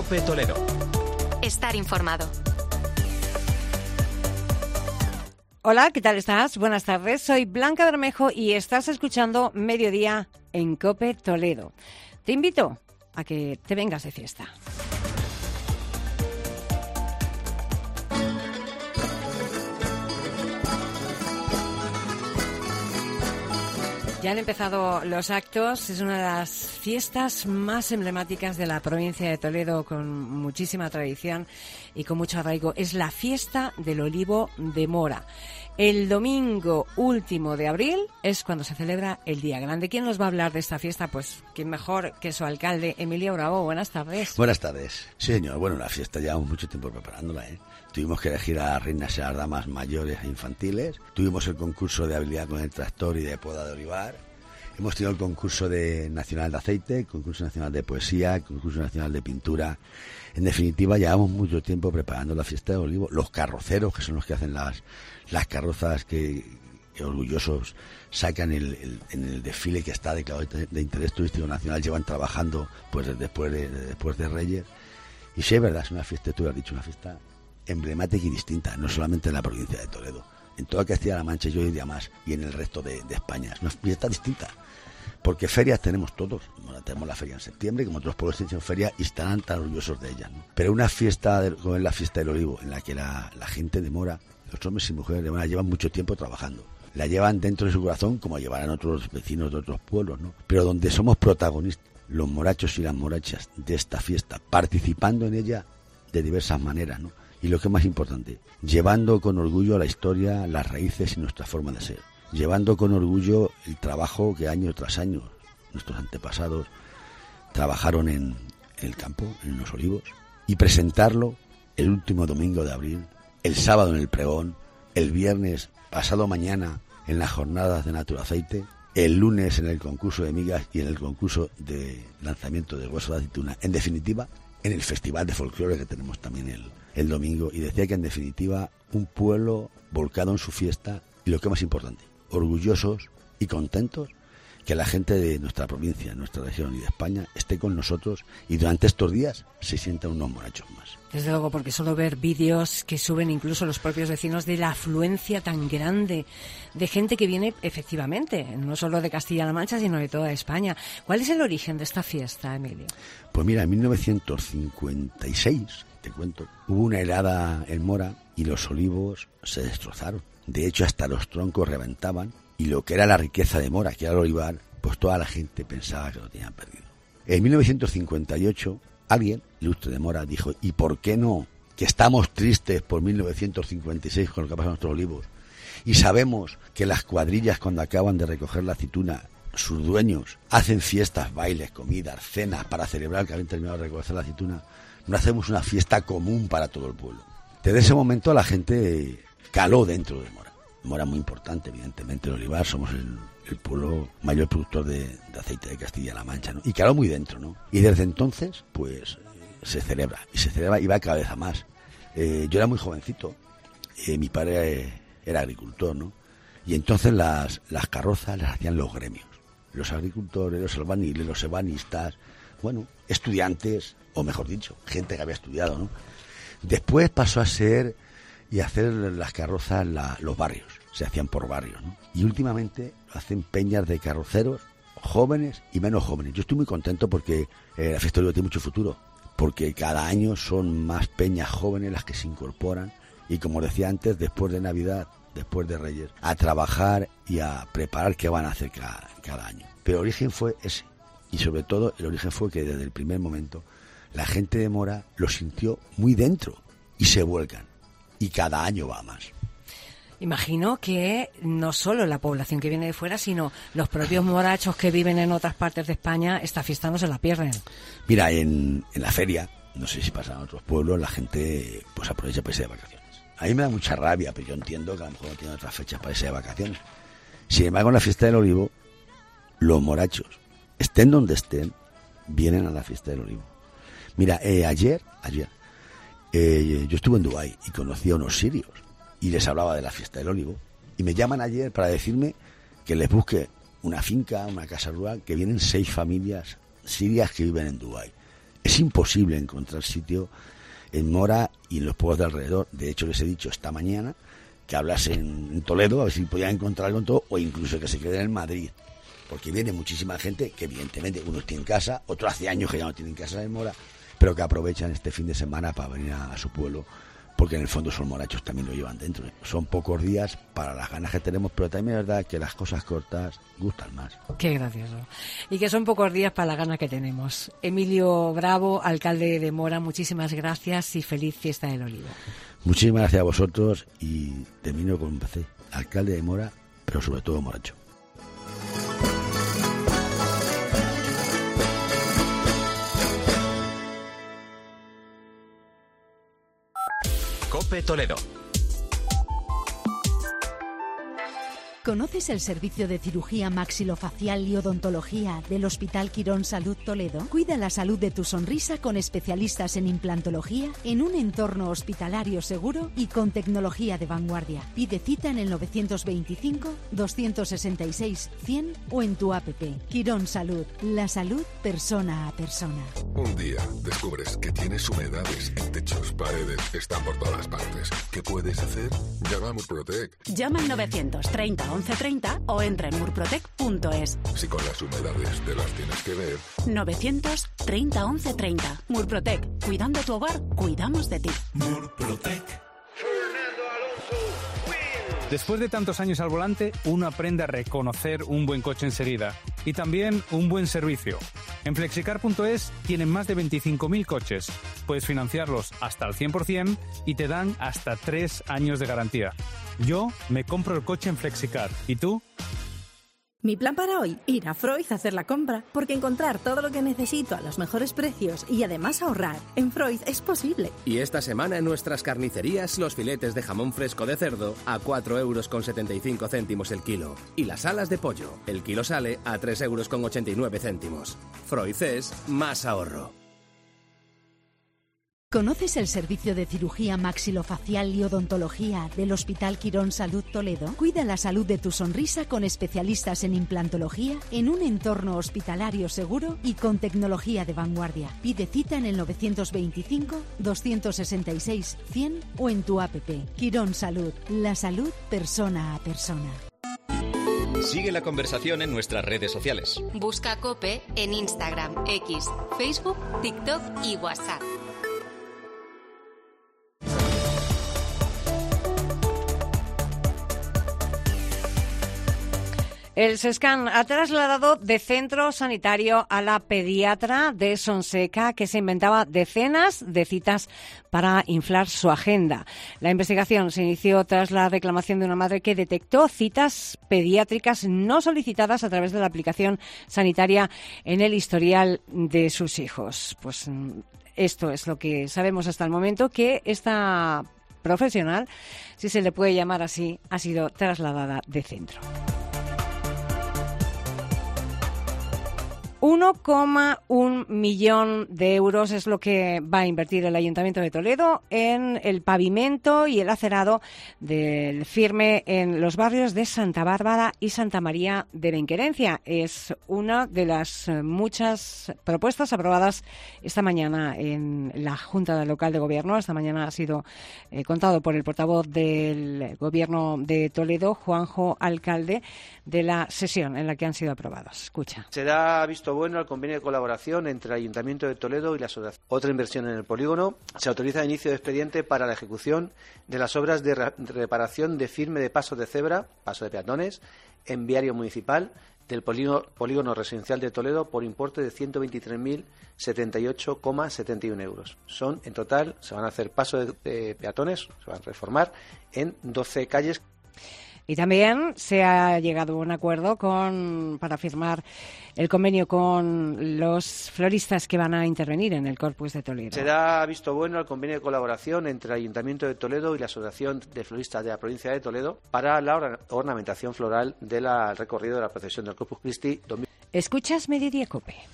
COPE Toledo. Estar informado. Hola, ¿qué tal estás? Buenas tardes, soy Blanca Bermejo y estás escuchando Mediodía en COPE Toledo. Te invito a que te vengas de fiesta. Ya han empezado los actos, es una de las fiestas más emblemáticas de la provincia de Toledo, con muchísima tradición y con mucho arraigo. Es la fiesta del olivo de Mora. El domingo último de abril es cuando se celebra el Día Grande. ¿Quién nos va a hablar de esta fiesta? Pues quién mejor que su alcalde, Emilio Bravo. Buenas tardes. Buenas tardes. Sí, señor. Bueno, la fiesta llevamos mucho tiempo preparándola, ¿eh? Tuvimos que elegir a las reinas y a las damas mayores e infantiles. Tuvimos el concurso de habilidad con el tractor y de poda de olivar. Hemos tenido el concurso nacional de aceite, el concurso nacional de poesía, el concurso nacional de pintura. En definitiva, llevamos mucho tiempo preparando la fiesta de olivo. Los carroceros, que son los que hacen las carrozas que orgullosos sacan en el desfile que está declarado de interés turístico nacional, llevan trabajando pues después de Reyes. Y sí, es verdad, es una fiesta, tú lo has dicho, una fiesta emblemática y distinta, no solamente en la provincia de Toledo. En toda Castilla-La Mancha, yo diría más, y en el resto de España. Es una fiesta distinta, porque ferias tenemos todos. Bueno, tenemos la feria en septiembre, como otros pueblos tienen feria y estarán tan orgullosos de ella, ¿no? Pero una fiesta, como es la fiesta del olivo, en la que la gente de Mora, los hombres y mujeres de Mora, llevan mucho tiempo trabajando. La llevan dentro de su corazón, como llevarán otros vecinos de otros pueblos, ¿no? Pero donde somos protagonistas, los morachos y las morachas de esta fiesta, participando en ella de diversas maneras, ¿no? Y lo que es más importante, llevando con orgullo la historia, las raíces y nuestra forma de ser. Llevando con orgullo el trabajo que año tras año nuestros antepasados trabajaron en el campo, en los olivos, y presentarlo el último domingo de abril, el sábado en el pregón, el viernes pasado mañana en las jornadas de Naturaceite, el lunes en el concurso de migas y en el concurso de lanzamiento de hueso de aceituna. En definitiva, en el festival de folclore que tenemos también el domingo. Y decía que en definitiva un pueblo volcado en su fiesta y lo que es más importante, orgullosos y contentos que la gente de nuestra provincia, nuestra región y de España esté con nosotros y durante estos días se sientan unos morachos más. Desde luego, porque solo ver vídeos que suben incluso los propios vecinos de la afluencia tan grande de gente que viene efectivamente, no solo de Castilla-La Mancha, sino de toda España. ¿Cuál es el origen de esta fiesta, Emilio? Pues mira, en 1956, te cuento, hubo una helada en Mora y los olivos se destrozaron. De hecho, hasta los troncos reventaban y lo que era la riqueza de Mora, que era el olivar, pues toda la gente pensaba que lo tenían perdido. En 1958, alguien, ilustre de Mora, dijo, ¿y por qué no? Que estamos tristes por 1956 con lo que ha pasado en nuestros olivos y sabemos que las cuadrillas cuando acaban de recoger la aceituna, sus dueños hacen fiestas, bailes, comidas, cenas para celebrar que habían terminado de recoger la aceituna. No hacemos una fiesta común para todo el pueblo. Desde ese momento la gente caló dentro de Mora. Mora es muy importante, evidentemente, el olivar, somos el pueblo mayor productor de aceite de Castilla-La Mancha, ¿no? Y caló muy dentro, ¿no? Y desde entonces, pues, se celebra y va cada vez a más. Yo era muy jovencito, mi padre era agricultor, ¿no? Y entonces las carrozas las hacían los gremios, los agricultores, los albaniles, los ebanistas, bueno, estudiantes, o mejor dicho, gente que había estudiado, ¿no? Después pasó a ser y hacer las carrozas los barrios, se hacían por barrios, ¿no? Y últimamente hacen peñas de carroceros jóvenes y menos jóvenes. Yo estoy muy contento porque la fiesta del olivo tiene mucho futuro, porque cada año son más peñas jóvenes las que se incorporan y, como decía antes, después de Navidad, después de Reyes, a trabajar y a preparar qué van a hacer cada año. Pero el origen fue ese, y sobre todo el origen fue que desde el primer momento la gente de Mora lo sintió muy dentro y se vuelcan. Y cada año va más. Imagino que no solo la población que viene de fuera, sino los propios morachos que viven en otras partes de España, esta fiesta no se la pierden. Mira, en la feria, no sé si pasa en otros pueblos, la gente pues aprovecha para irse de vacaciones. A mí me da mucha rabia, pero yo entiendo que a lo mejor no tienen otras fechas para irse de vacaciones. Sin embargo, en la fiesta del olivo, los morachos, estén donde estén, vienen a la fiesta del olivo. Mira, ayer yo estuve en Dubái y conocí a unos sirios y les hablaba de la fiesta del olivo y me llaman ayer para decirme que les busque una finca, una casa rural, que vienen 6 familias sirias que viven en Dubái. Es imposible encontrar sitio en Mora y en los pueblos de alrededor. De hecho, les he dicho esta mañana que hablasen en Toledo, a ver si podían encontrar algo en todo, o incluso que se queden en Madrid. Porque viene muchísima gente que, evidentemente, unos tienen casa, otros hace años que ya no tienen casa en Mora, pero que aprovechan este fin de semana para venir a su pueblo, porque en el fondo son morachos, también lo llevan dentro. Son pocos días para las ganas que tenemos, pero también es verdad que las cosas cortas gustan más. Qué gracioso. Y que son pocos días para las ganas que tenemos. Emilio Bravo, alcalde de Mora, muchísimas gracias y feliz fiesta del Olivo. Muchísimas gracias a vosotros y termino con un PC. Alcalde de Mora, pero sobre todo moracho. COPE Toledo. ¿Conoces el servicio de cirugía maxilofacial y odontología del Hospital Quirón Salud Toledo? Cuida la salud de tu sonrisa con especialistas en implantología en un entorno hospitalario seguro y con tecnología de vanguardia. Pide cita en el 925-266-100 o en tu app. Quirón Salud, la salud persona a persona. Un día descubres que tienes humedades en techos, paredes, están por todas partes. ¿Qué puedes hacer? Llama a Murprotec. Llama al 930 1130 o entra en murprotec.es. Si con las humedades te las tienes que ver. 930 1130. Murprotec. Cuidando tu hogar, cuidamos de ti. Murprotec. Después de tantos años al volante, uno aprende a reconocer un buen coche enseguida y también un buen servicio. En Flexicar.es tienen más de 25.000 coches. Puedes financiarlos hasta el 100% y te dan hasta 3 años de garantía. Yo me compro el coche en Flexicar. ¿Y tú? Mi plan para hoy, ir a Freud a hacer la compra, porque encontrar todo lo que necesito a los mejores precios y además ahorrar en Freud es posible. Y esta semana en nuestras carnicerías los filetes de jamón fresco de cerdo a 4,75 € el kilo. Y las alas de pollo, el kilo sale a 3,89 €. Freud es más ahorro. ¿Conoces el servicio de cirugía maxilofacial y odontología del Hospital Quirón Salud Toledo? Cuida la salud de tu sonrisa con especialistas en implantología en un entorno hospitalario seguro y con tecnología de vanguardia. Pide cita en el 925-266-100 o en tu app. Quirón Salud, la salud persona a persona. Sigue la conversación en nuestras redes sociales. Busca COPE en Instagram, X, Facebook, TikTok y WhatsApp. El SESCAN ha trasladado de centro sanitario a la pediatra de Sonseca, que se inventaba decenas de citas para inflar su agenda. La investigación se inició tras la reclamación de una madre que detectó citas pediátricas no solicitadas a través de la aplicación sanitaria en el historial de sus hijos. Pues esto es lo que sabemos hasta el momento, que esta profesional, si se le puede llamar así, ha sido trasladada de centro. 1,1 millón de euros es lo que va a invertir el Ayuntamiento de Toledo en el pavimento y el acerado del firme en los barrios de Santa Bárbara y Santa María de Benquerencia. Es una de las muchas propuestas aprobadas esta mañana en la Junta Local de Gobierno. Esta mañana ha sido contado por el portavoz del Gobierno de Toledo, Juanjo Alcalde, de la sesión en la que han sido aprobados. Escucha. Se da visto bueno al convenio de colaboración entre el Ayuntamiento de Toledo y la asociación. Otra inversión en el polígono. Se autoriza el inicio de expediente para la ejecución de las obras de reparación de firme de paso de cebra, paso de peatones, en viario municipal del polígono residencial de Toledo por importe de 123.078,71 euros. Son, en total, se van a hacer pasos de peatones, se van a reformar en 12 calles. Y también se ha llegado a un acuerdo para firmar el convenio con los floristas que van a intervenir en el Corpus de Toledo. Se da visto bueno al convenio de colaboración entre el Ayuntamiento de Toledo y la Asociación de Floristas de la provincia de Toledo para la ornamentación floral del recorrido de la procesión del Corpus Christi. Escuchas Mediodía COPE.